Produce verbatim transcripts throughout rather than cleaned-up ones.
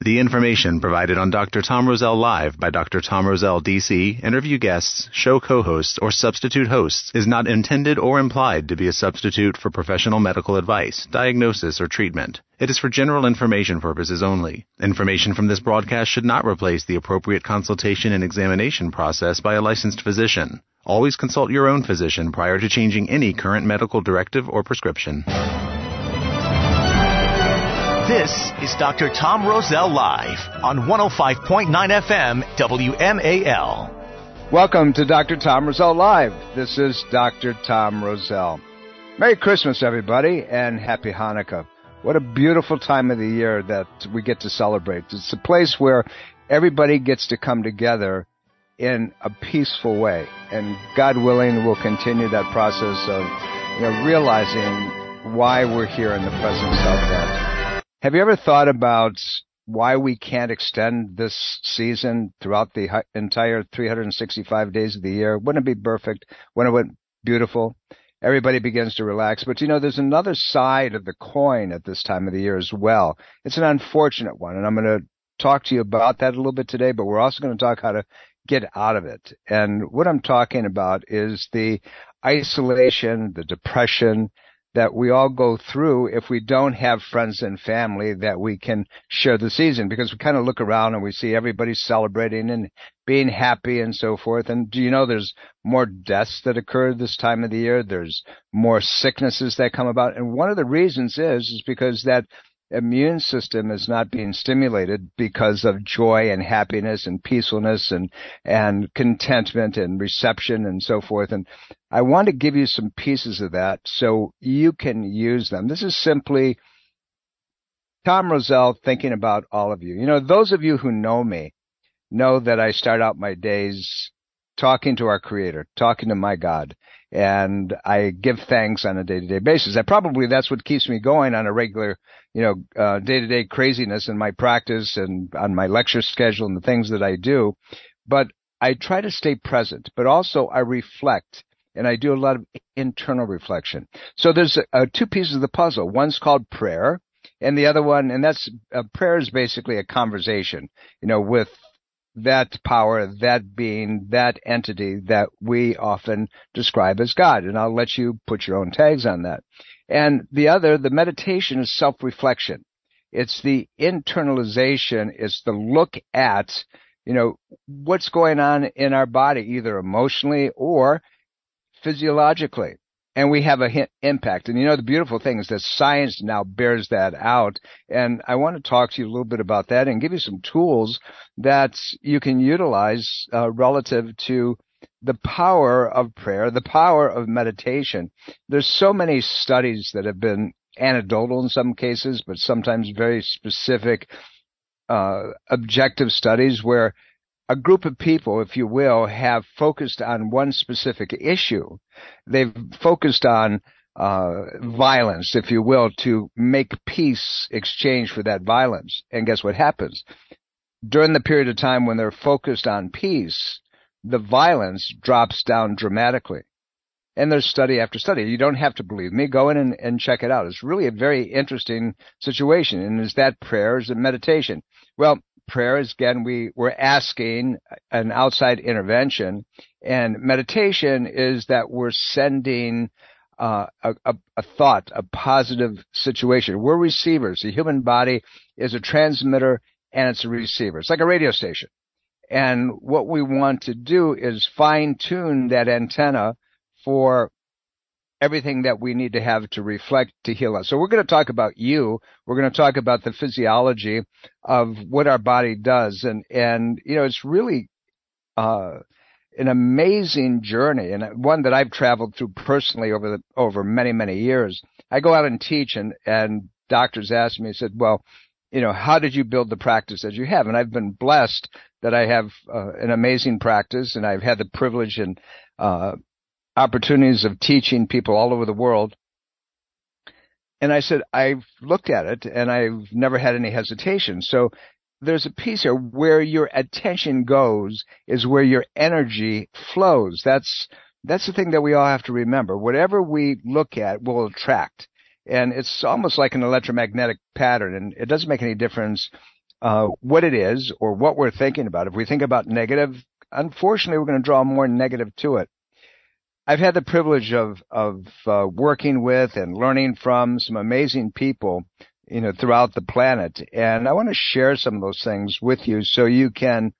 The information provided on Doctor Tom Rosell Live by Doctor Tom Rosell, D C, interview guests, show co-hosts, or substitute hosts is not intended or implied to be a substitute for professional medical advice, diagnosis, or treatment. It is for general information purposes only. Information from this broadcast should not replace the appropriate consultation and examination process by a licensed physician. Always consult your own physician prior to changing any current medical directive or prescription. This is Doctor Tom Rosell Live on one oh five point nine F M W M A L. Welcome to Doctor Tom Rosell Live. This is Doctor Tom Rosell. Merry Christmas, everybody, and Happy Hanukkah. What a beautiful time of the year that we get to celebrate. It's a place where everybody gets to come together in a peaceful way. And God willing, we'll continue that process of you know, realizing why we're here in the presence of that. Have you ever thought about why we can't extend this season throughout the entire three hundred sixty-five days of the year? Wouldn't it be perfect? Wouldn't it be beautiful? Everybody begins to relax. But, you know, there's another side of the coin at this time of the year as well. It's an unfortunate one, and I'm going to talk to you about that a little bit today, but we're also going to talk how to get out of it. And what I'm talking about is the isolation, the depression that we all go through if we don't have friends and family that we can share the season, because we kind of look around and we see everybody celebrating and being happy and so forth. And do you know there's more deaths that occur this time of the year? There's more sicknesses that come about. And one of the reasons is, is because that immune system is not being stimulated because of joy and happiness and peacefulness and, and contentment and reception and so forth. And I want to give you some pieces of that so you can use them. This is simply Tom Rosell thinking about all of you. You know, those of you who know me know that I start out my days talking to our Creator, talking to my God, and I give thanks on a day-to-day basis. I probably, that's what keeps me going on a regular, you know, uh, day-to-day craziness in my practice and on my lecture schedule and the things that I do. But I try to stay present, but also I reflect, and I do a lot of internal reflection. So there's uh, two pieces of the puzzle. One's called prayer, and the other one, and that's, uh, prayer is basically a conversation, you know, with that power, that being, that entity that we often describe as God. And I'll let you put your own tags on that. And the other, the meditation, is self-reflection. It's the internalization. It's the look at, you know, what's going on in our body, either emotionally or physiologically. And we have a hit impact. And you know, the beautiful thing is that science now bears that out. And I want to talk to you a little bit about that and give you some tools that you can utilize uh, relative to the power of prayer, the power of meditation. There's so many studies that have been anecdotal in some cases, but sometimes very specific, uh, objective studies where a group of people, if you will, have focused on one specific issue. They've focused on uh violence, if you will, to make peace exchange for that violence. And guess what happens? During the period of time when they're focused on peace, the violence drops down dramatically. And there's study after study. You don't have to believe me. Go in and, and check it out. It's really a very interesting situation. And is that prayer? Is it meditation? Well, prayer is, again, we, we're asking an outside intervention, and meditation is that we're sending uh, a, a, a thought, a positive situation. We're receivers. The human body is a transmitter and it's a receiver. It's like a radio station. And what we want to do is fine tune that antenna for everything that we need to have to reflect to heal us. So we're going to talk about you. We're going to talk about the physiology of what our body does. And, and, you know, it's really, uh, an amazing journey, and one that I've traveled through personally over the, over many, many years. I go out and teach, and, and doctors ask me, said, well, you know, how did you build the practice that you have? And I've been blessed that I have uh, an amazing practice, and I've had the privilege and, uh, opportunities of teaching people all over the world. And I said, I've looked at it and I've never had any hesitation. So there's a piece here where your attention goes is where your energy flows. That's, that's the thing that we all have to remember. Whatever we look at will attract. And it's almost like an electromagnetic pattern. And it doesn't make any difference uh, what it is or what we're thinking about. If we think about negative, unfortunately, we're going to draw more negative to it. I've had the privilege of of uh, working with and learning from some amazing people, you know, throughout the planet, and I want to share some of those things with you so you can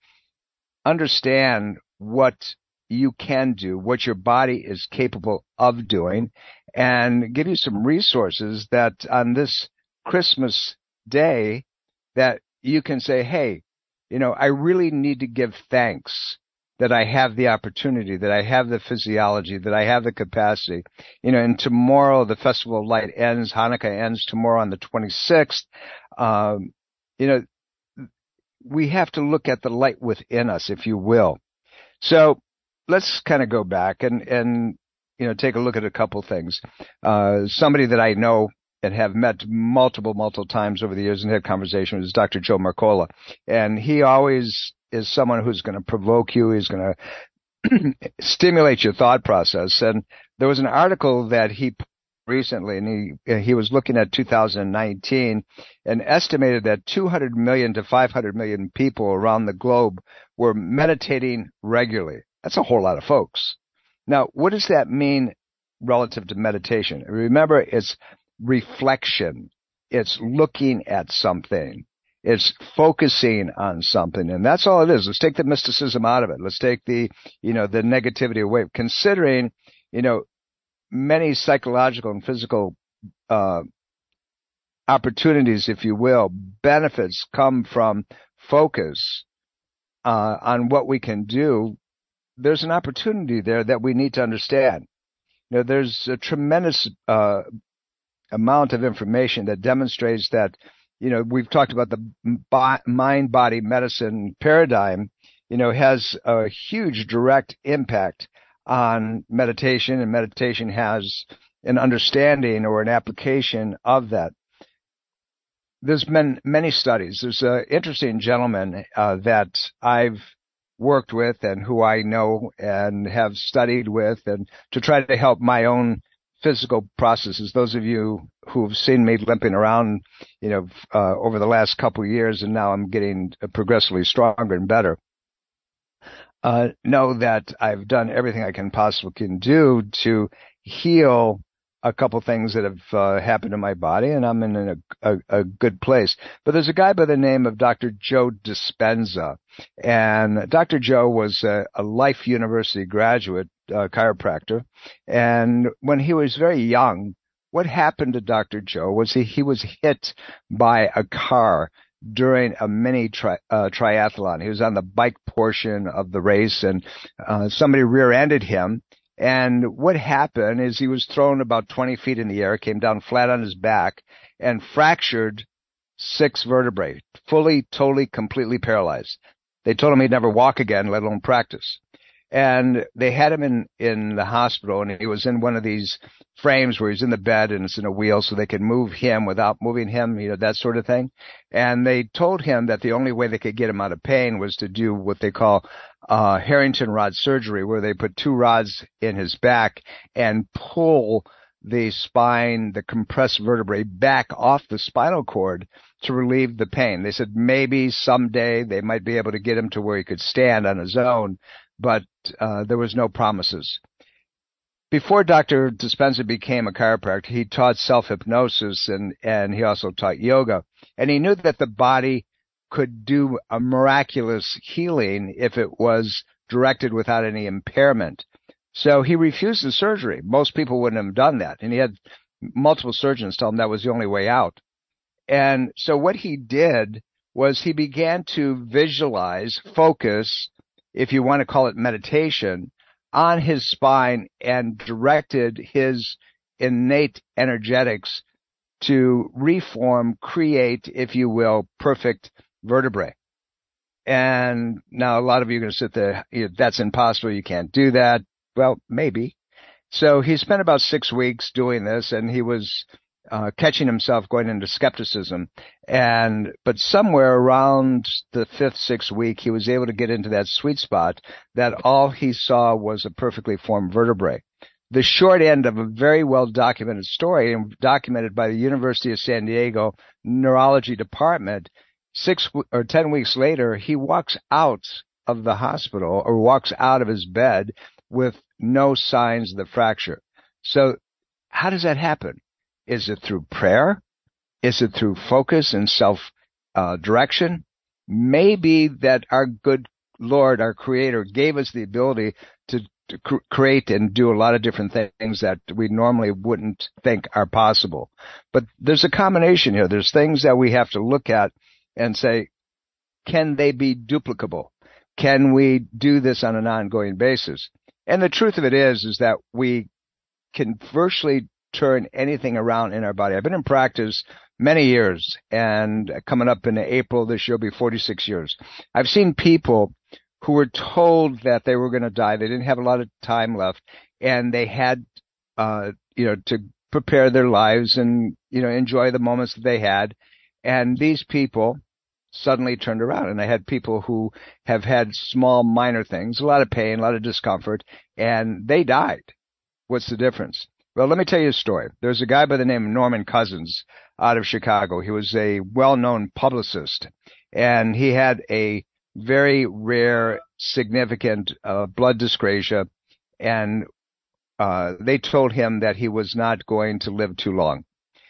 understand what you can do, what your body is capable of doing, and give you some resources that on this Christmas day that you can say, hey, you know, I really need to give thanks that I have the opportunity, that I have the physiology, that I have the capacity. You know, and tomorrow the Festival of Light ends, Hanukkah ends tomorrow on the twenty-sixth. Um, you know, we have to look at the light within us, if you will. So let's kind of go back and, and, you know, take a look at a couple things. Uh, somebody that I know and have met multiple, multiple times over the years and had conversations is Doctor Joe Mercola. And he always is someone who's going to provoke you. He's going to stimulate your thought process. And there was an article that he recently, and he he was looking at two thousand nineteen and estimated that two hundred million to five hundred million people around the globe were meditating regularly. That's a whole lot of folks. Now, what does that mean relative to meditation? Remember, it's reflection. It's looking at something. It's focusing on something, and that's all it is. Let's take the mysticism out of it. Let's take the, you know, the negativity away. Considering, you know, many psychological and physical uh, opportunities, if you will, benefits come from focus uh, on what we can do. There's an opportunity there that we need to understand. You know, there's a tremendous uh, amount of information that demonstrates that, you know, we've talked about the mind-body medicine paradigm, you know, has a huge direct impact on meditation, and meditation has an understanding or an application of that. There's been many studies. There's an interesting gentleman uh, that I've worked with and who I know and have studied with, and to try to help my own physical processes. Those of you who've seen me limping around, you know, uh, over the last couple of years, and now I'm getting progressively stronger and better, uh, know that I've done everything I can possibly can do to heal a couple things that have uh, happened in my body, and I'm in a, a, a good place. But there's a guy by the name of Doctor Joe Dispenza, and Doctor Joe was a, a Life University graduate, uh, chiropractor, and when he was very young, what happened to Doctor Joe was he, he was hit by a car during a mini tri- uh, triathlon. He was on the bike portion of the race, and uh, somebody rear-ended him. And what happened is he was thrown about twenty feet in the air, came down flat on his back, and fractured six vertebrae, fully, totally, completely paralyzed. They told him he'd never walk again, let alone practice. And they had him in, in the hospital, and he was in one of these frames where he's in the bed and it's in a wheel so they could move him without moving him, you know, that sort of thing. And they told him that the only way they could get him out of pain was to do what they call uh Harrington rod surgery, where they put two rods in his back and pull the spine, the compressed vertebrae, back off the spinal cord to relieve the pain. They said maybe someday they might be able to get him to where he could stand on his own, but uh, there was no promises. Before Doctor Dispenza became a chiropractor, he taught self-hypnosis, and, and he also taught yoga. And he knew that the body could do a miraculous healing if it was directed without any impairment. So he refused the surgery. Most people wouldn't have done that. And he had multiple surgeons tell him that was the only way out. And so what he did was he began to visualize, focus, if you want to call it meditation, on his spine, and directed his innate energetics to reform, create, if you will, perfect vertebrae. And now a lot of you are going to sit there, you know, that's impossible, you can't do that. Well, maybe. So he spent about six weeks doing this, and he was uh, catching himself going into skepticism. And but somewhere around the fifth, sixth week, he was able to get into that sweet spot that all he saw was a perfectly formed vertebrae. The short end of a very well-documented story, and documented by the University of San Diego Neurology Department, six or ten weeks later, he walks out of the hospital or walks out of his bed with no signs of the fracture. So how does that happen? Is it through prayer? Is it through focus and self-direction? Uh, Maybe that our good Lord, our Creator, gave us the ability to, to cr- create and do a lot of different things that we normally wouldn't think are possible. But there's a combination here. There's things that we have to look at and say, can they be duplicable? Can we do this on an ongoing basis? And the truth of it is, is that we can virtually turn anything around in our body. I've been in practice many years, and coming up in April this year will be forty-six years. I've seen people who were told that they were going to die. They didn't have a lot of time left, and they had, uh, you know, to prepare their lives and, you know, enjoy the moments that they had. And these people suddenly turned around, and I had people who have had small, minor things, a lot of pain, a lot of discomfort, and they died. What's the difference? Well, let me tell you a story. There's a guy by the name of Norman Cousins out of Chicago. He was a well-known publicist, and he had a very rare, significant uh, blood dyscrasia, and uh, they told him that he was not going to live too long,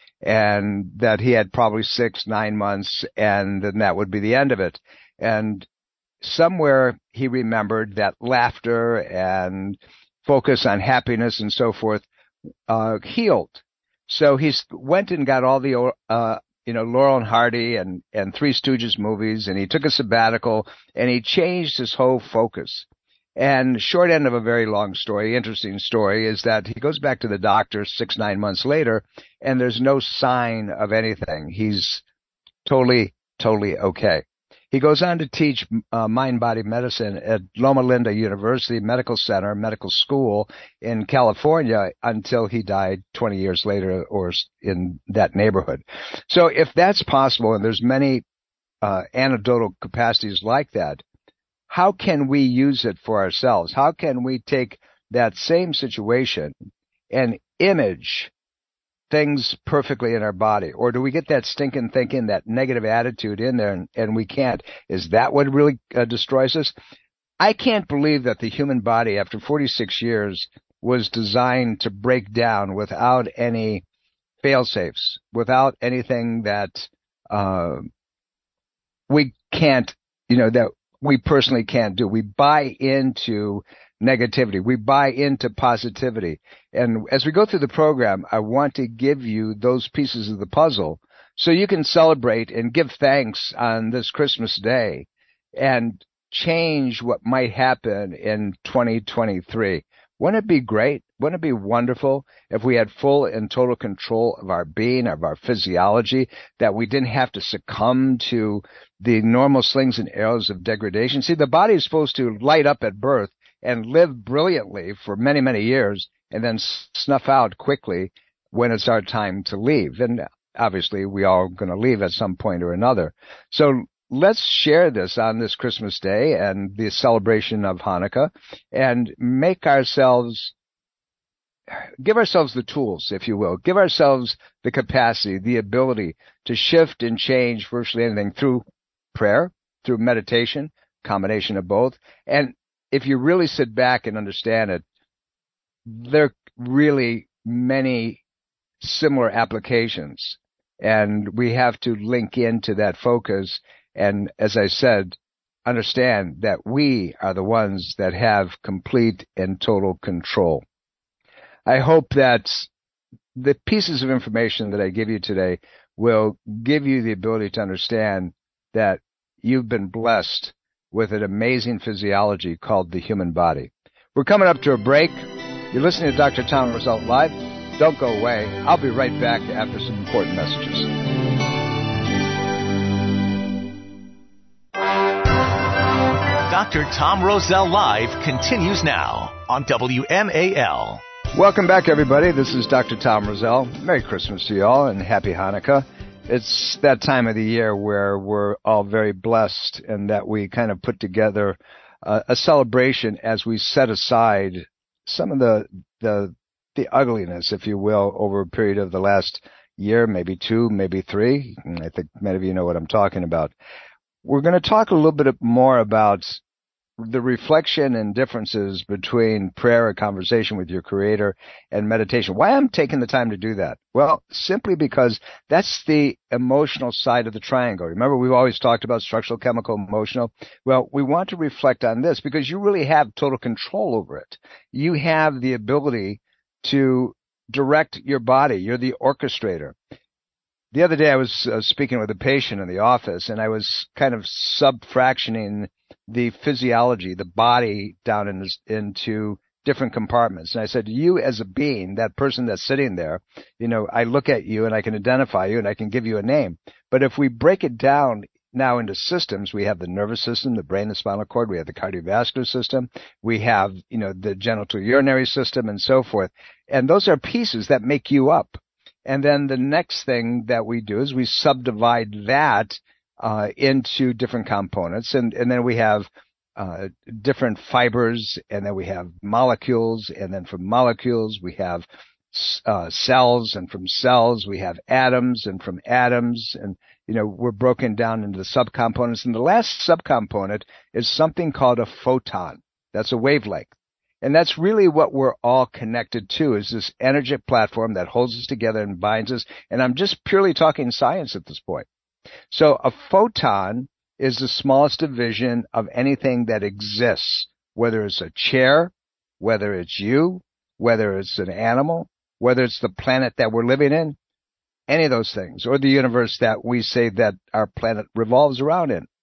and that he had probably six, nine months, and then that would be the end of it. And somewhere he remembered that laughter and focus on happiness and so forth uh healed. So he went and got all the uh you know Laurel and Hardy and and Three Stooges movies, and he took a sabbatical, and he changed his whole focus. And short end of a very long story, interesting story, is that he goes back to the doctor six, nine months later, and there's no sign of anything. He's totally, totally okay. He goes on to teach uh, mind-body medicine at Loma Linda University Medical Center, medical school in California until he died twenty years later or in that neighborhood. So if that's possible, and there's many uh, anecdotal capacities like that, how can we use it for ourselves? How can we take that same situation and image things perfectly in our body? Or do we get that stinking thinking, that negative attitude in there, and, and we can't? Is that what really uh, destroys us? I can't believe that the human body, after forty-six years, was designed to break down without any fail-safes, without anything that uh, we can't, you know, that we personally can't do. We buy into negativity. We buy into positivity. And as we go through the program, I want to give you those pieces of the puzzle so you can celebrate and give thanks on this Christmas day and change what might happen in twenty twenty-three. Wouldn't it be great? Wouldn't it be wonderful if we had full and total control of our being, of our physiology, that we didn't have to succumb to the normal slings and arrows of degradation? See, the body is supposed to light up at birth and live brilliantly for many, many years, and then snuff out quickly when it's our time to leave. And obviously, we are going to leave at some point or another. So let's share this on this Christmas day and the celebration of Hanukkah, and make ourselves, give ourselves the tools, if you will. Give ourselves the capacity, the ability to shift and change virtually anything through prayer, through meditation, combination of both. And if you really sit back and understand it, there are really many similar applications, and we have to link into that focus. And as I said, understand that we are the ones that have complete and total control. I hope that the pieces of information that I give you today will give you the ability to understand that you've been blessed with an amazing physiology called the human body. We're coming up to a break. You're listening to Doctor Tom Rosell Live. Don't go away. I'll be right back after some important messages. Doctor Tom Rosell Live continues now on W M A L. Welcome back, everybody. This is Doctor Tom Rosell. Merry Christmas to you all, and Happy Hanukkah. It's that time of the year where we're all very blessed, and that we kind of put together uh, a celebration as we set aside some of the, the the ugliness, if you will, over a period of the last year, maybe two, maybe three. I think many of you know what I'm talking about. We're going to talk a little bit more about the reflection and differences between prayer and conversation with your Creator and meditation. Why I'm taking the time to do that? Well, simply because that's the emotional side of the triangle. Remember, we've always talked about structural, chemical, emotional. Well, we want to reflect on this because you really have total control over it. You have the ability to direct your body. You're the orchestrator. The other day I was uh, speaking with a patient in the office, and I was kind of subfractioning the physiology, the body, down in this, into different compartments. And I said, you as a being, that person that's sitting there, you know, I look at you and I can identify you and I can give you a name. But if we break it down now into systems, we have the nervous system, the brain, the spinal cord, we have the cardiovascular system, we have, you know, the genital urinary system and so forth. And those are pieces that make you up. And then the next thing that we do is we subdivide that uh, into different components. And, and then we have uh, different fibers, and then we have molecules. And then from molecules, we have uh, cells. And from cells, we have atoms. And from atoms, and, you know, we're broken down into subcomponents. And the last subcomponent is something called a photon. That's a wavelength. And that's really what we're all connected to, is this energetic platform that holds us together and binds us. And I'm just purely talking science at this point. So a photon is the smallest division of anything that exists, whether it's a chair, whether it's you, whether it's an animal, whether it's the planet that we're living in, any of those things, or the universe that we say that our planet revolves around in.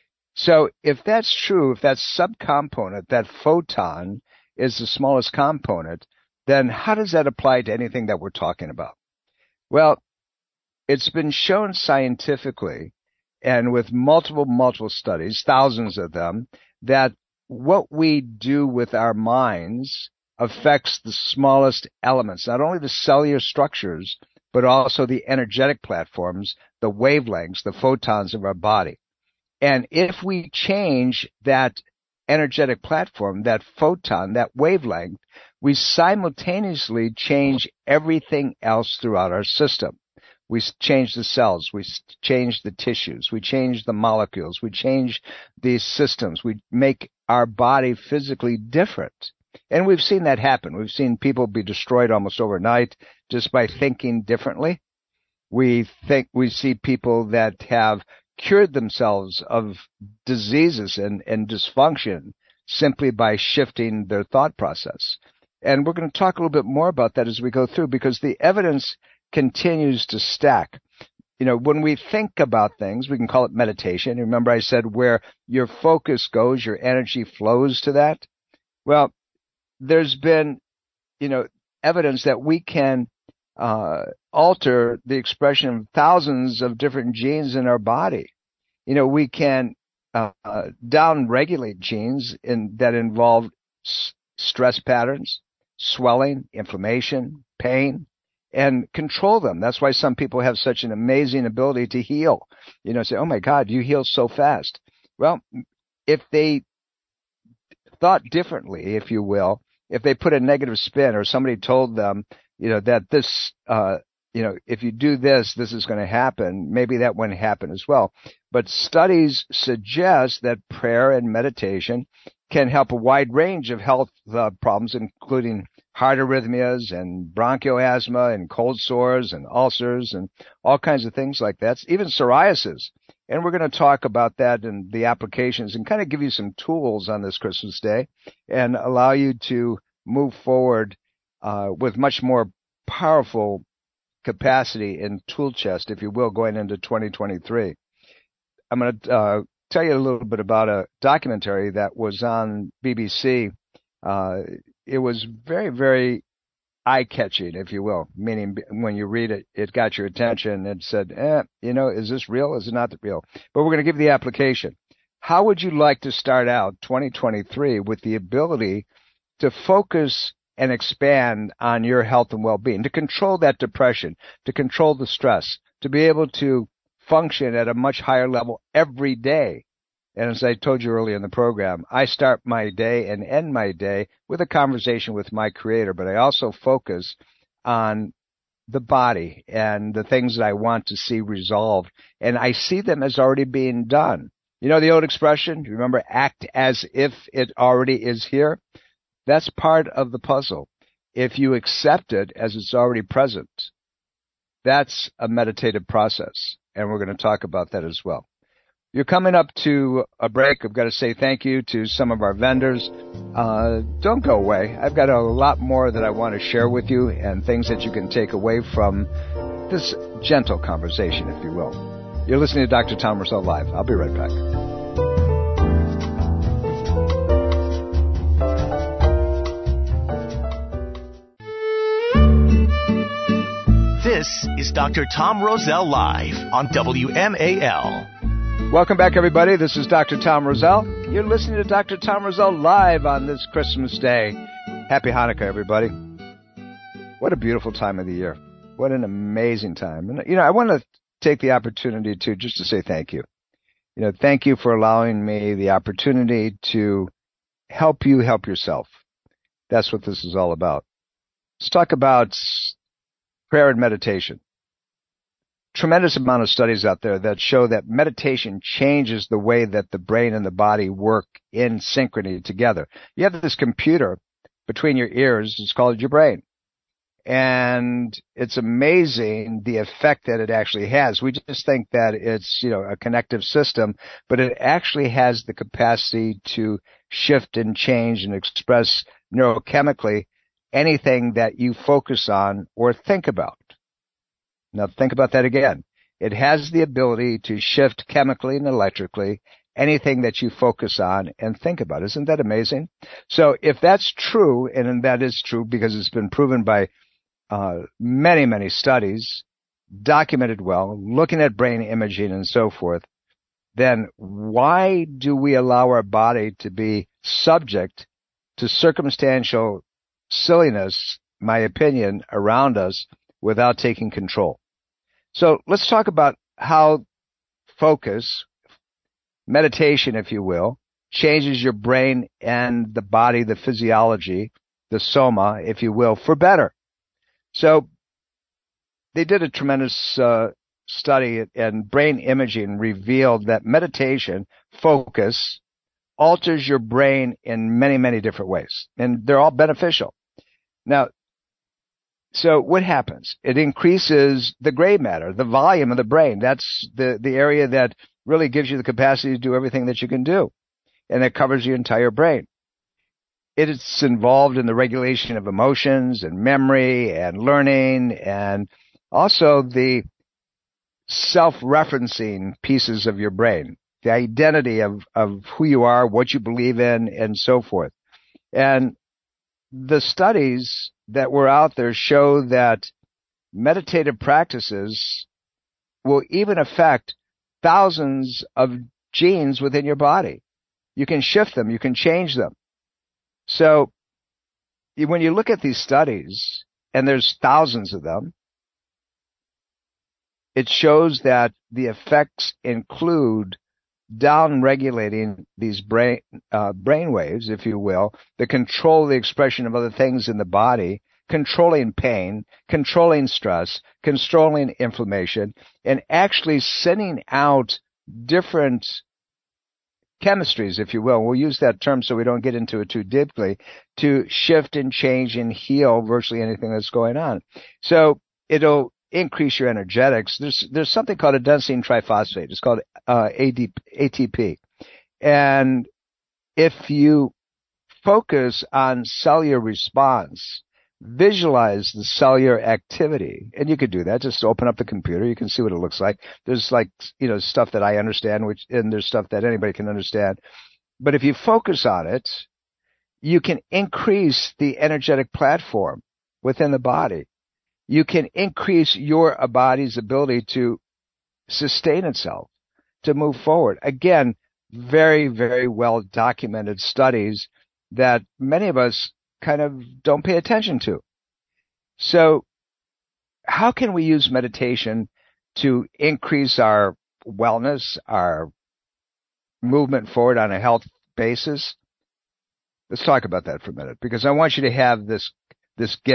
So if that's true, if that subcomponent, that photon, is the smallest component, then how does that apply to anything that we're talking about? Well, it's been shown scientifically and with multiple, multiple studies, thousands of them, that what we do with our minds affects the smallest elements, not only the cellular structures, but also the energetic platforms, the wavelengths, the photons of our body. And if we change that energetic platform, that photon, that wavelength, we simultaneously change everything else throughout our system. We change the cells, we change the tissues, we change the molecules, we change these systems, we make our body physically different. And we've seen that happen. We've seen people be destroyed almost overnight just by thinking differently. We think we see people that have cured themselves of diseases and, and dysfunction simply by shifting their thought process. And we're going to talk a little bit more about that as we go through, because the evidence continues to stack. You know, when we think about things, we can call it meditation. Remember I said where your focus goes, your energy flows to that? Well, there's been, you know, evidence that we can uh, alter the expression of thousands of different genes in our body. You know, we can uh, uh, down-regulate genes in, that involve s- stress patterns, swelling, inflammation, pain, and control them. That's why some people have such an amazing ability to heal. You know, say, oh my God, you heal so fast. Well, if they thought differently, if you will, if they put a negative spin, or somebody told them, you know, that this, uh, you know, if you do this, this is going to happen, maybe that wouldn't happen as well. But studies suggest that prayer and meditation can help a wide range of health uh, problems, including heart arrhythmias and bronchial asthma and cold sores and ulcers and all kinds of things like that, even psoriasis. And we're going to talk about that and the applications and kind of give you some tools on this Christmas Day and allow you to move forward uh, with much more powerful capacity and tool chest, if you will, going into twenty twenty-three. I'm going to uh, tell you a little bit about a documentary that was on B B C. Uh, it was very, very eye-catching, if you will, meaning when you read it, it got your attention and said, eh, you know, is this real? Is it not real? But we're going to give you the application. How would you like to start out twenty twenty-three with the ability to focus and expand on your health and well-being, to control that depression, to control the stress, to be able to function at a much higher level every day? And as I told you earlier in the program, I start my day and end my day with a conversation with my Creator, but I also focus on the body and the things that I want to see resolved, and I see them as already being done. You know the old expression, remember, act as if it already is here? That's part of the puzzle. If you accept it as it's already present, that's a meditative process, and we're going to talk about that as well. You're coming up to a break. I've got to say thank you to some of our vendors. Uh, don't go away. I've got a lot more that I want to share with you and things that you can take away from this gentle conversation, if you will. You're listening to Doctor Tom Rosell Live. I'll be right back. This is Doctor Tom Rosell Live on W M A L. Welcome back, everybody. This is Doctor Tom Rosell. You're listening to Doctor Tom Rosell Live on this Christmas Day. Happy Hanukkah, everybody. What a beautiful time of the year. What an amazing time. And, you know, I want to take the opportunity to just to say thank you. You know, thank you for allowing me the opportunity to help you help yourself. That's what this is all about. Let's talk about prayer and meditation. Tremendous amount of studies out there that show that meditation changes the way that the brain and the body work in synchrony together. You have this computer between your ears. It's called your brain. And it's amazing the effect that it actually has. We just think that it's, you know, a connective system, but it actually has the capacity to shift and change and express neurochemically anything that you focus on or think about. Now think about that again. It has the ability to shift chemically and electrically anything that you focus on and think about. Isn't that amazing? So if that's true, and that is true because it's been proven by uh, many, many studies, documented well, looking at brain imaging and so forth, then why do we allow our body to be subject to circumstantial silliness, my opinion, around us without taking control? So let's talk about how focus, meditation, if you will, changes your brain and the body, the physiology, the soma, if you will, for better. So they did a tremendous uh, study, and brain imaging revealed that meditation, focus, alters your brain in many, many different ways, and they're all beneficial. Now, so what happens? It increases the gray matter, the volume of the brain. That's the, the area that really gives you the capacity to do everything that you can do. And it covers your entire brain. It's involved in the regulation of emotions and memory and learning, and also the self-referencing pieces of your brain, the identity of, of who you are, what you believe in, and so forth. And the studies that were out there show that meditative practices will even affect thousands of genes within your body. You can shift them. You can change them. So when you look at these studies, and there's thousands of them, it shows that the effects include down-regulating these brain uh, brain waves, if you will, that control the expression of other things in the body, controlling pain, controlling stress, controlling inflammation, and actually sending out different chemistries, if you will. We'll use that term so we don't get into it too deeply, to shift and change and heal virtually anything that's going on. So it'll increase your energetics. There's there's something called adenosine triphosphate. It's called uh, A T P. And if you focus on cellular response, visualize the cellular activity, and you could do that. Just open up the computer. You can see what it looks like. There's like, you know, stuff that I understand, which, and there's stuff that anybody can understand. But if you focus on it, you can increase the energetic platform within the body. You can increase your body's ability to sustain itself, to move forward. Again, very, very well documented studies that many of us kind of don't pay attention to. So how can we use meditation to increase our wellness, our movement forward on a health basis? Let's talk about that for a minute, because I want you to have this, this gift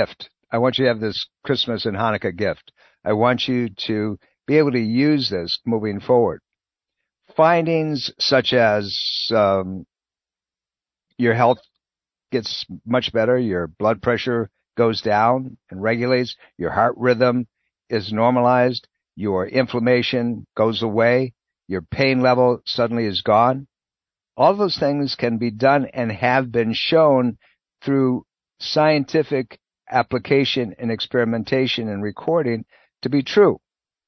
I want you to have this Christmas and Hanukkah gift. I want you to be able to use this moving forward. Findings such as um, your health gets much better, your blood pressure goes down and regulates, your heart rhythm is normalized, your inflammation goes away, your pain level suddenly is gone. All those things can be done and have been shown through scientific application and experimentation and recording to be true.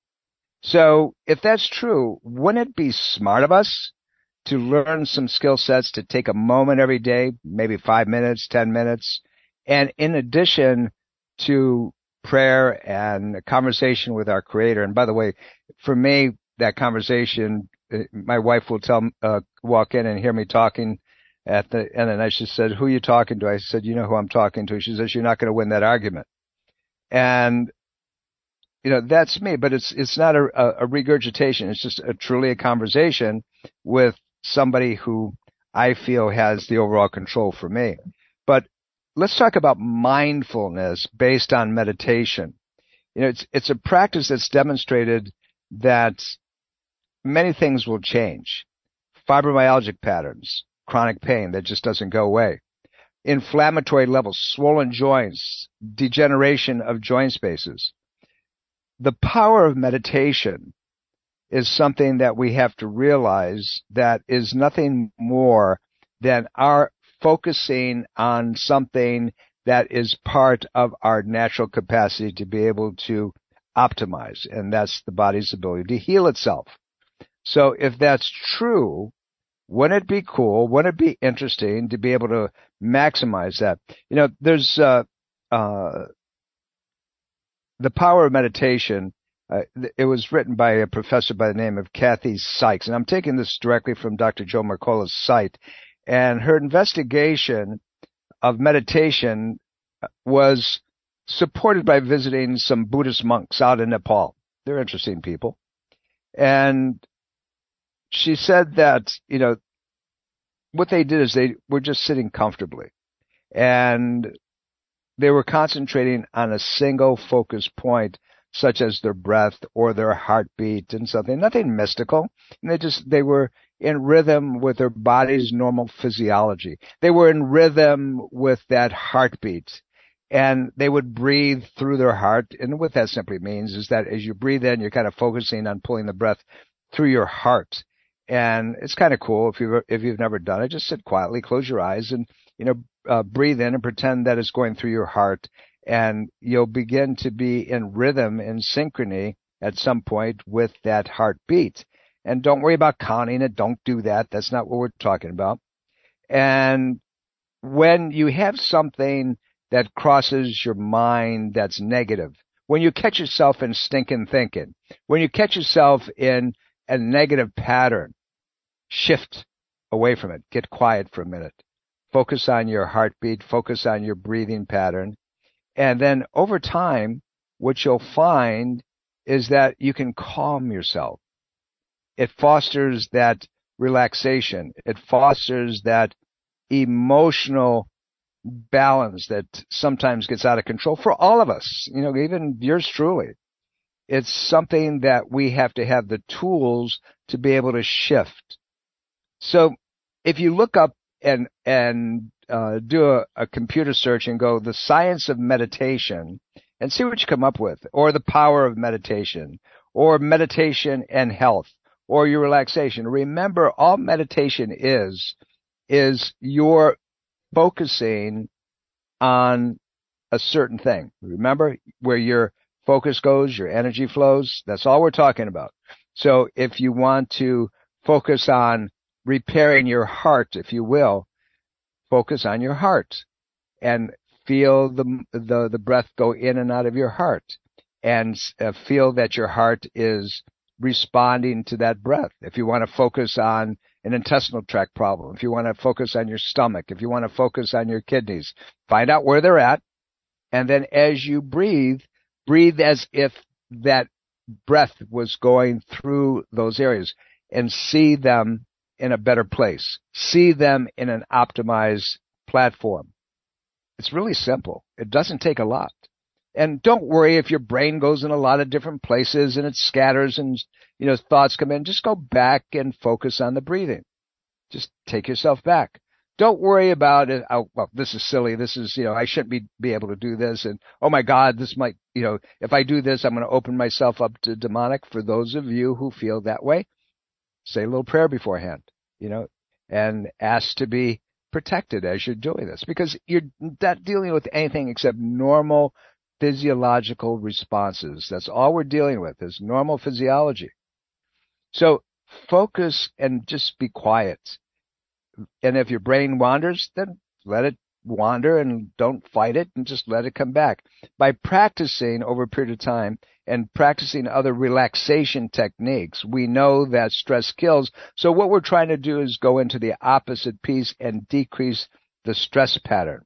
So if that's true, wouldn't it be smart of us to learn some skill sets, to take a moment every day, maybe five minutes, ten minutes, and in addition to prayer and a conversation with our Creator. And by the way, for me, that conversation, my wife will tell, uh, walk in and hear me talking at the end, and I just said, "Who are you talking to?" I said, "You know who I'm talking to." She says, "You're not going to win that argument." And you know, that's me, but it's it's not a, a regurgitation. It's just a, truly a conversation with somebody who I feel has the overall control for me. But let's talk about mindfulness based on meditation. You know, it's it's a practice that's demonstrated that many things will change. Fibromyalgic patterns, chronic pain that just doesn't go away, inflammatory levels, swollen joints, degeneration of joint spaces. The power of meditation is something that we have to realize that is nothing more than our focusing on something that is part of our natural capacity to be able to optimize, and that's the body's ability to heal itself. So if that's true, wouldn't it be cool, wouldn't it be interesting to be able to maximize that? You know, there's uh, uh, The Power of Meditation. Uh, it was written by a professor by the name of Kathy Sykes, and I'm taking this directly from Doctor Joe Mercola's site. And her investigation of meditation was supported by visiting some Buddhist monks out in Nepal. They're interesting people. And she said that, you know, what they did is they were just sitting comfortably, and they were concentrating on a single focus point, such as their breath or their heartbeat and something, nothing mystical. And they just, they were in rhythm with their body's normal physiology. They were in rhythm with that heartbeat, and they would breathe through their heart. And what that simply means is that as you breathe in, you're kind of focusing on pulling the breath through your heart. And it's kind of cool if you've, if you've never done it. Just sit quietly, close your eyes, and, you know, uh, breathe in and pretend that it's going through your heart. And you'll begin to be in rhythm, in synchrony at some point with that heartbeat. And don't worry about counting it. Don't do that. That's not what we're talking about. And when you have something that crosses your mind that's negative, when you catch yourself in stinking thinking, when you catch yourself in a negative pattern, shift away from it. Get quiet for a minute. Focus on your heartbeat. Focus on your breathing pattern. And then over time, what you'll find is that you can calm yourself. It fosters that relaxation. It fosters that emotional balance that sometimes gets out of control for all of us, you know, even yours truly. It's something that we have to have the tools to be able to shift. So if you look up and, and, uh, do a, a computer search and go, the science of meditation, and see what you come up with, or the power of meditation, or meditation and health, or your relaxation. Remember, all meditation is, is you're focusing on a certain thing. Remember, where your focus goes, your energy flows. That's all we're talking about. So if you want to focus on repairing your heart, if you will, focus on your heart and feel the the, the breath go in and out of your heart, and uh, feel that your heart is responding to that breath. If you want to focus on an intestinal tract problem, if you want to focus on your stomach, if you want to focus on your kidneys, find out where they're at. And then as you breathe, breathe as if that breath was going through those areas, and see them in a better place. See them in an optimized platform. It's really simple. It doesn't take a lot. And don't worry if your brain goes in a lot of different places and it scatters and, you know, thoughts come in. Just go back and focus on the breathing. Just take yourself back. Don't worry about it. Oh, well, this is silly. This is, you know, I shouldn't be, be able to do this. And, oh my God, this might, you know, if I do this, I'm going to open myself up to demonic. For those of you who feel that way, say a little prayer beforehand, you know, and ask to be protected as you're doing this, because you're not dealing with anything except normal physiological responses. That's all we're dealing with is normal physiology. So focus and just be quiet. And if your brain wanders, then let it wander and don't fight it and just let it come back. By practicing over a period of time and practicing other relaxation techniques, we know that stress kills. So what we're trying to do is go into the opposite piece and decrease the stress pattern.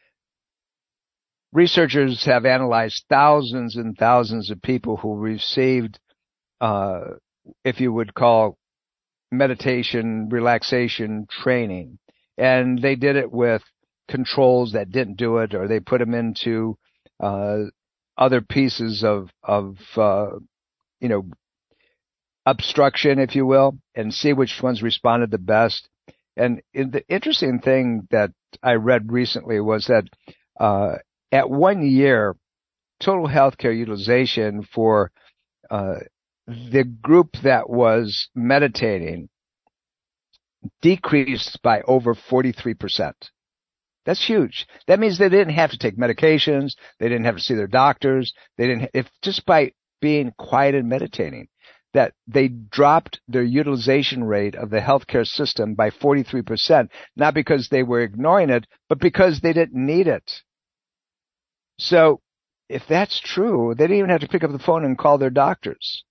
Researchers have analyzed thousands and thousands of people who received, uh, if you would call meditation, relaxation training. And they did it with controls that didn't do it, or they put them into uh, other pieces of, of uh, you know, obstruction, if you will, and see which ones responded the best. And the interesting thing that I read recently was that uh, at one year, total healthcare utilization for uh, the group that was meditating decreased by over forty-three percent. That's huge. That means they didn't have to take medications. They didn't have to see their doctors. They didn't, if just by being quiet and meditating, that they dropped their utilization rate of the healthcare system by forty-three percent, not because they were ignoring it, but because they didn't need it. So if that's true, they didn't even have to pick up the phone and call their doctors.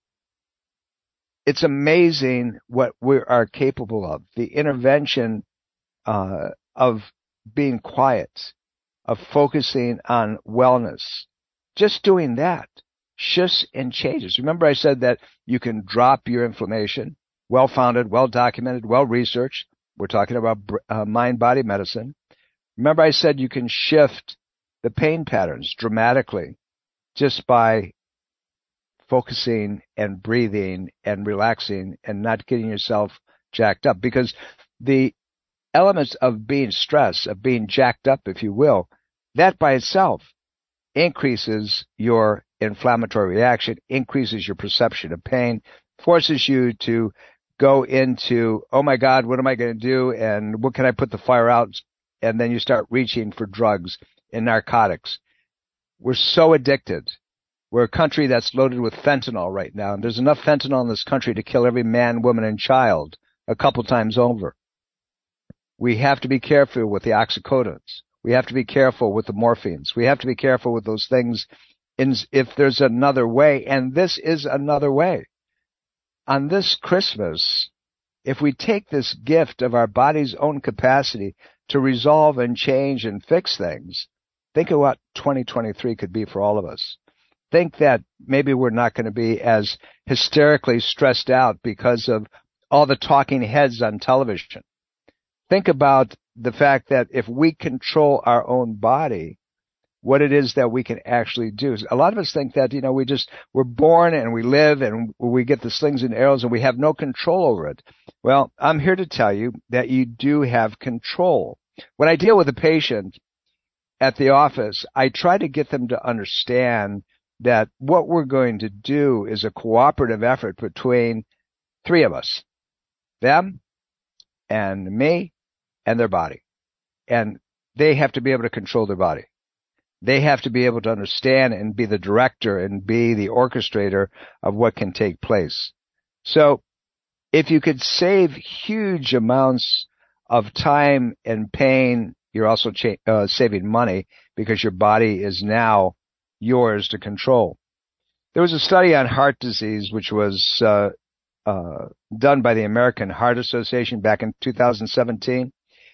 It's amazing what we are capable of. The intervention uh, of being quiet, of focusing on wellness, just doing that shifts and changes. Remember I said that you can drop your inflammation, well-founded, well-documented, well-researched. We're talking about uh, mind-body medicine. Remember I said you can shift the pain patterns dramatically just by focusing and breathing and relaxing and not getting yourself jacked up, because the elements of being stressed, of being jacked up, if you will, that by itself increases your inflammatory reaction, increases your perception of pain, forces you to go into, oh my God, what am I going to do? And what can I put the fire out? And then you start reaching for drugs and narcotics. We're so addicted. We're a country that's loaded with fentanyl right now, and there's enough fentanyl in this country to kill every man, woman, and child a couple times over. We have to be careful with the oxycodons. We have to be careful with the morphines. We have to be careful with those things in, if there's another way, and this is another way. On this Christmas, if we take this gift of our body's own capacity to resolve and change and fix things, think of what twenty twenty-three could be for all of us. Think that maybe we're not going to be as hysterically stressed out because of all the talking heads on television. Think about the fact that if we control our own body, what it is that we can actually do. A lot of us think that, you know, we just, we're born and we live and we get the slings and arrows and we have no control over it. Well, I'm here to tell you that you do have control. When I deal with a patient at the office, I try to get them to understand that what we're going to do is a cooperative effort between three of us, them and me and their body. And they have to be able to control their body. They have to be able to understand and be the director and be the orchestrator of what can take place. So if you could save huge amounts of time and pain, you're also cha- uh, saving money because your body is now yours to control. There was a study on heart disease which was uh, uh, done by the American Heart Association back in two thousand seventeen,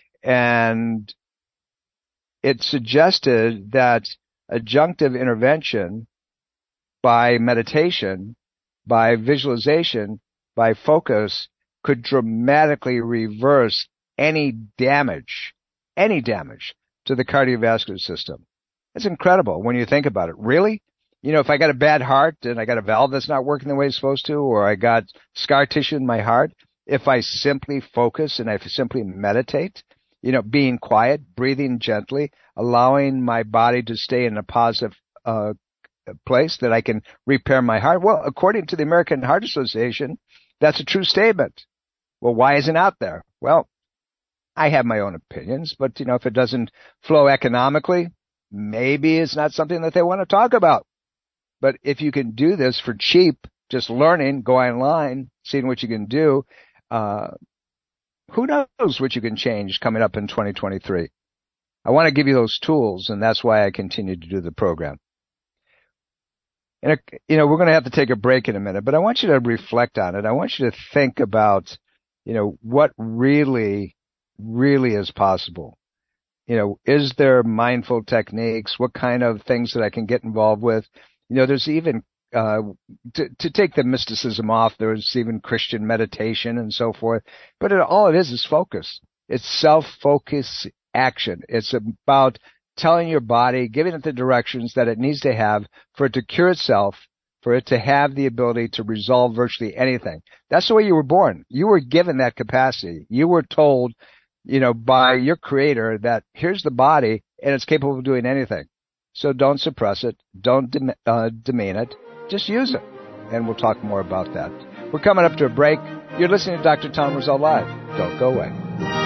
and it suggested that adjunctive intervention by meditation, by visualization, by focus could dramatically reverse any damage, any damage to the cardiovascular system. It's incredible when you think about it. Really? You know, if I got a bad heart and I got a valve that's not working the way it's supposed to, or I got scar tissue in my heart, if I simply focus and I simply meditate, you know, being quiet, breathing gently, allowing my body to stay in a positive uh, place that I can repair my heart. Well, according to the American Heart Association, that's a true statement. Well, why isn't it out there? Well, I have my own opinions, but, you know, if it doesn't flow economically, maybe it's not something that they want to talk about. But if you can do this for cheap, just learning, go online, seeing what you can do, uh, who knows what you can change coming up in twenty twenty-three. I want to give you those tools, and that's why I continue to do the program. And, you know, we're going to have to take a break in a minute, but I want you to reflect on it. I want you to think about, you know, what really, really is possible. You know, is there mindful techniques? What kind of things that I can get involved with? You know, there's even, uh, to, to take the mysticism off, there's even Christian meditation and so forth. But it, all it is is focus. It's self-focus action. It's about telling your body, giving it the directions that it needs to have for it to cure itself, for it to have the ability to resolve virtually anything. That's the way you were born. You were given that capacity. You were told, you know, by your creator that here's the body and it's capable of doing anything. So don't suppress it. Don't dem- uh, demean it. Just use it. And we'll talk more about that. We're coming up to a break. You're listening to Doctor Tom Rosell Live. Don't go away.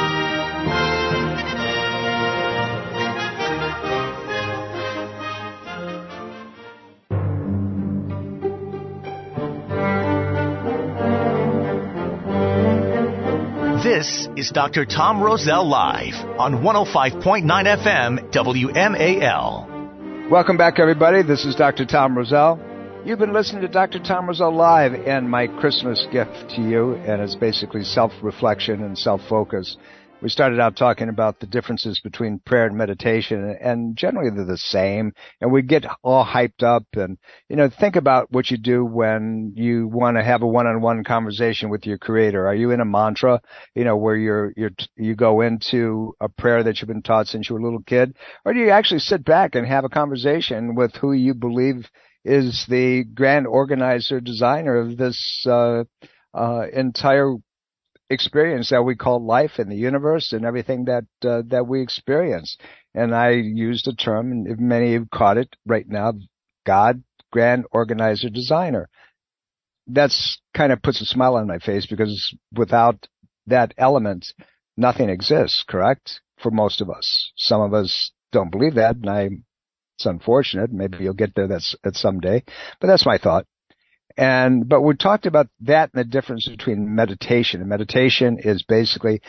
This is Doctor Tom Rosell Live on one oh five point nine F M W M A L. Welcome back, everybody. This is Doctor Tom Rosell. You've been listening to Doctor Tom Rosell Live, and my Christmas gift to you, and it's basically self-reflection and self-focus. We started out talking about the differences between prayer and meditation, and generally they're the same, and we get all hyped up. And, you know, think about what you do when you want to have a one-on-one conversation with your creator. Are you in a mantra, you know, where you're, you're, you go into a prayer that you've been taught since you were a little kid? Or do you actually sit back and have a conversation with who you believe is the grand organizer, designer of this, uh, uh, entire experience that we call life in the universe and everything that uh, that we experience? And I used a term, and many have caught it right now, God, grand organizer, designer. That's kind of puts a smile on my face, because without that element, nothing exists, correct? For most of us. Some of us don't believe that, and I, it's unfortunate. Maybe you'll get there that's, at some day, but that's my thought. And, but we talked about that and the difference between meditation. And meditation is basically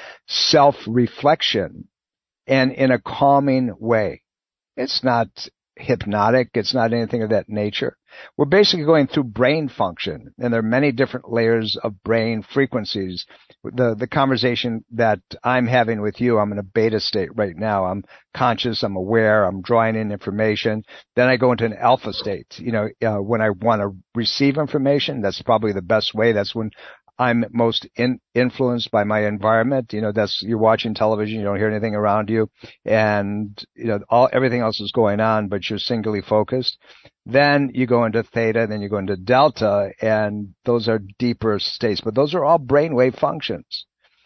self-reflection and in a calming way. It's not hypnotic. It's not anything of that nature. We're basically going through brain function, and there are many different layers of brain frequencies. The, the conversation that I'm having with you, I'm in a beta state right now. I'm conscious, I'm aware, I'm drawing in information. Then I go into an alpha state. You know, uh, when I want to receive information, that's probably the best way. That's when I'm most in, influenced by my environment. You know, that's, you're watching television, you don't hear anything around you, and, you know, all, everything else is going on, but you're singularly focused. Then you go into theta, then you go into delta, and those are deeper states, but those are all brainwave functions.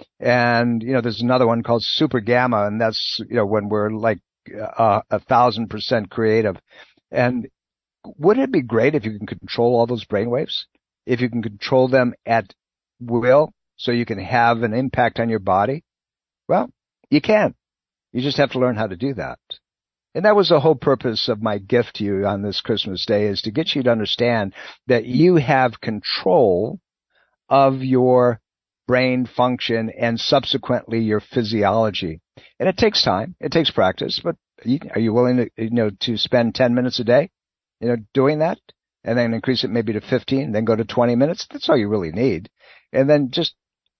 And, you know, there's another one called super gamma, and that's, you know, when we're like uh, a thousand percent creative. And wouldn't it be great if you can control all those brainwaves? If you can control them at will, so you can have an impact on your body? Well, you can. You just have to learn how to do that. And that was the whole purpose of my gift to you on this Christmas Day, is to get you to understand that you have control of your brain function and subsequently your physiology. And it takes time. It takes practice. But you, are you willing to, you know, to spend ten minutes a day, you know, doing that? And then increase it maybe to fifteen, then go to twenty minutes. That's all you really need. And then just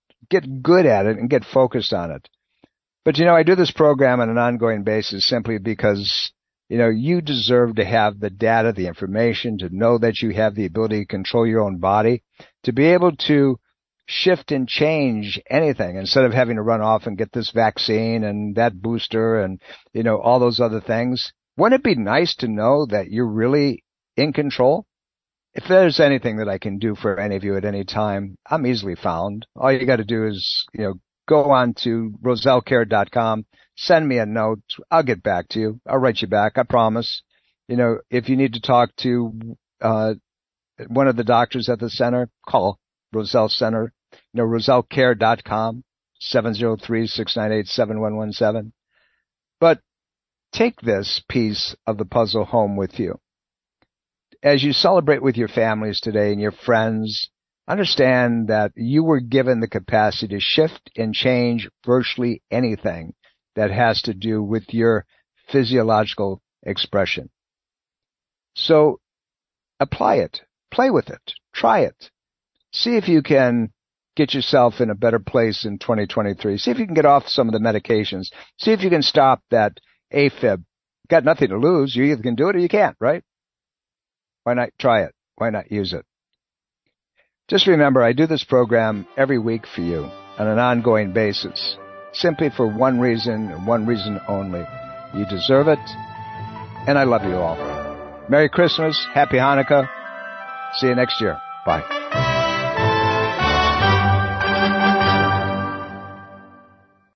get good at it and get focused on it. But, you know, I do this program on an ongoing basis simply because, you know, you deserve to have the data, the information, to know that you have the ability to control your own body, to be able to shift and change anything instead of having to run off and get this vaccine and that booster and, you know, all those other things. Wouldn't it be nice to know that you're really in control? If there's anything that I can do for any of you at any time, I'm easily found. All you got to do is, you know, go on to roselle care dot com, send me a note. I'll get back to you. I'll write you back. I promise. You know, if you need to talk to uh one of the doctors at the center, call Roselle Center. You know, roselle care dot com, seven oh three, six nine eight, seven one one seven. But take this piece of the puzzle home with you. As you celebrate with your families today and your friends, understand that you were given the capacity to shift and change virtually anything that has to do with your physiological expression. So apply it, play with it, try it. See if you can get yourself in a better place in twenty twenty-three. See if you can get off some of the medications. See if you can stop that AFib. Got nothing to lose. You either can do it or you can't, right? Why not try it? Why not use it? Just remember, I do this program every week for you on an ongoing basis, simply for one reason and one reason only. You deserve it, and I love you all. Merry Christmas, Happy Hanukkah. See you next year. Bye.